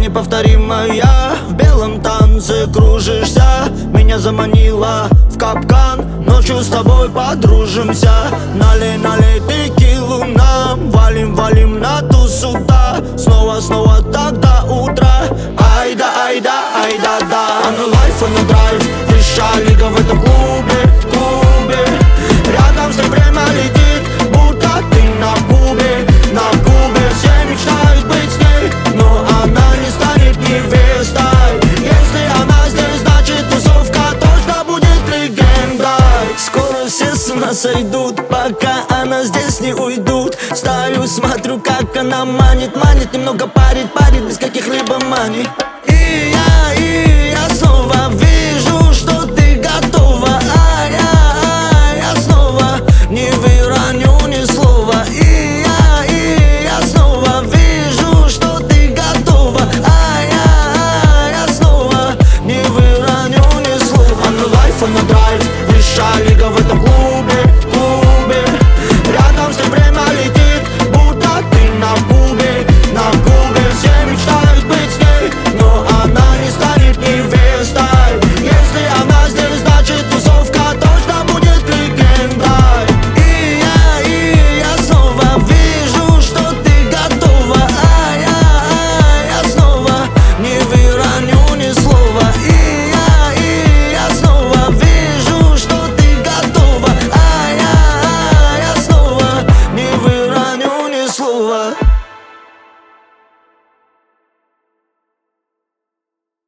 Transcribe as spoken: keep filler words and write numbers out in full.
неповторимая. В белом танце кружишься, меня заманила в капкан. Ночью с тобой подружимся. Налей, налей текилу нам, валим, валим на тусу, да. Снова, снова так до утра. Айда, айда, айда, да. А на лайф, а на драйв, высшая лига в этом клубе, клубе. Рядом с ней время летит, будто ты на Кубе, на Кубе. Все мечтают быть с ней, но она не станет невестой. Если она здесь, значит тусовка точно будет легендой. Скоро все с ума сойдут, пока она здесь не уйдут. Стою, смотрю, как она манит, манит. Немного парит, парит, без каких-либо маний. И я, и